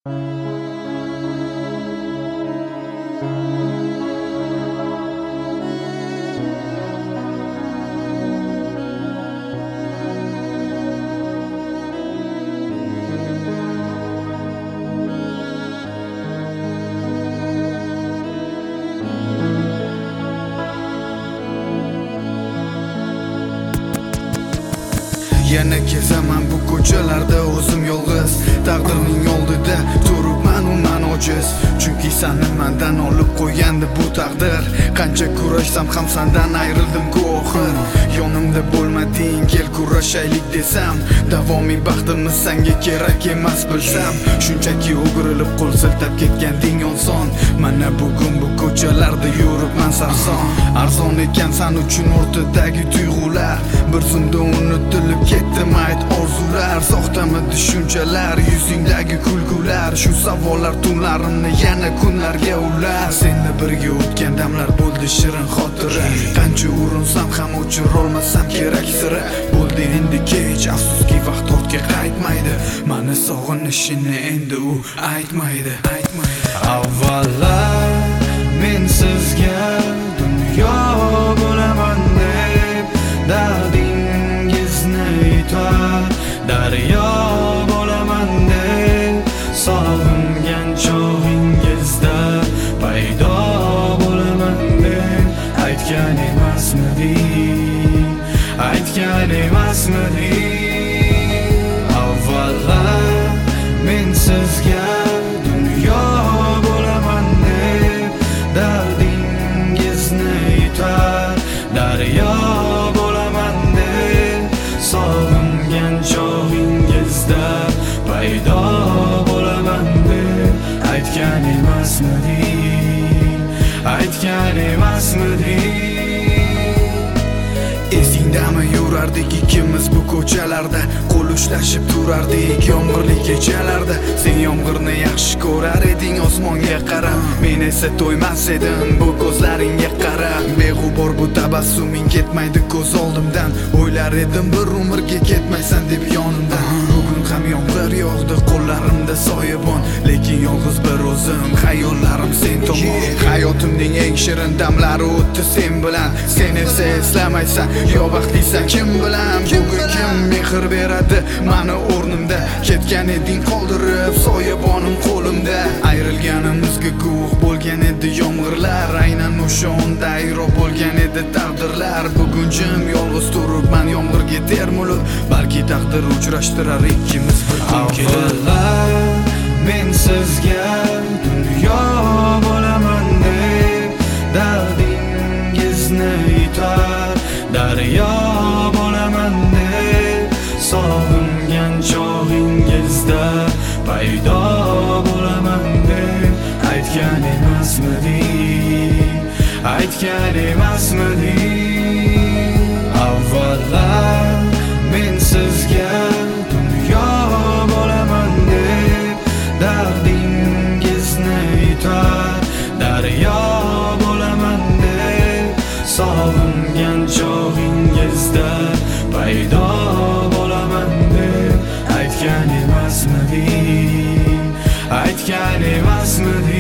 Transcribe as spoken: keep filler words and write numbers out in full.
Yana kezaman bu ko'chalarda o'zim yolg'iz, taqdirning oldida turibman man ojiz. Chunki seni mendan olib qo'ygandi bu taqdir. Qancha kurashsam ham sendan ayrildim ku oxir. Yonimda bo'lmading, kel kurashaylik desam, davomiy baxtimiz senga kerak emas bilsam. Shunchaki o'girilib qo'l siltab ketganding oson. Mana bugun bu ko'chalarda yuribman sarson. Arzon ekan sen uchun o'rtadagi tuyg'ular, bir zumda unutilib ketdim ayt orzular. Soxtamidi shunchalar, yuzingdagi kulgular, shu savollar tunlarimni yana kunlarga ular. Senla birga o'tgan damlar bo'ldi shirin xotira, qancha urinsam ham o'chirolmasam kerak sira. Bo'ldi endi kech, afsuski vaqt ortga qaytmaydi, mani sog'inishini endi u aytmaydi, aytmaydi. Avvallar men sizga dunyo bo'laman deb dardingizni aytar, daryo bo'laman deb sog'ingan chog'ingizda paydo bo'laman deb aytgan emasmiding, aytgan emasmiding. Avvallar men sizga dunyo bo'laman deb dardingizni aytar, daryo bo'laman deb sog'ingan chog'ingizda paydo bo'laman deb aytgan emasmiding, aytgan emasmiding. Esingdami yurardik ikkimiz bu ko'chalarda, qo'l ushlashib turardik yomg'irli kechalarda. Sen yomg'irni yaxshi ko'rar eding, osmonga qarab, men esa to'ymas edim bu ko'zlaringga qarab. Beg'ubor bu tabassuming ketmaydi ko'z oldimdan, o'ylar edim bir umrga ketmaysan deb yonimdan. Bugun ham yomg'ir yog'di, qo'llarimda soyabon, lekin yolg'iz bir o'zim, xayollarim sen tomon. Hayotimning eng shirin damlari o'tdi sen bilan, sen esa eslamaysan, yo baxtlisan kim bilan. Bugun kim mehr beradi mani o'rnimda, ketgan eding qoldirib soyabonim qo'limda. Ayrilganimizga guvoh bo'lgan edi yomg'irlar, aynan o'sha onda ayro bo'lgan edi taqdirlar. Bugun jim yolg'iz turibman yomg'irga termulib, balki taqdir uchrashtirar ikkimiz bir kun kelib. Men sizga dunyo bo'laman deb dardingizni aytar, daryo bo'laman deb sog'ingan chog'ingizda paydo bo'laman deb aytgan emasmiding, aytgan emasmiding. Avvallar men sizga dunyo bo'laman deb dardingizni aytar, daryo bo'laman deb sog'ingan chog'ingizda paydo bo'laman deb aytgan emasmiding, aytgan emasmiding.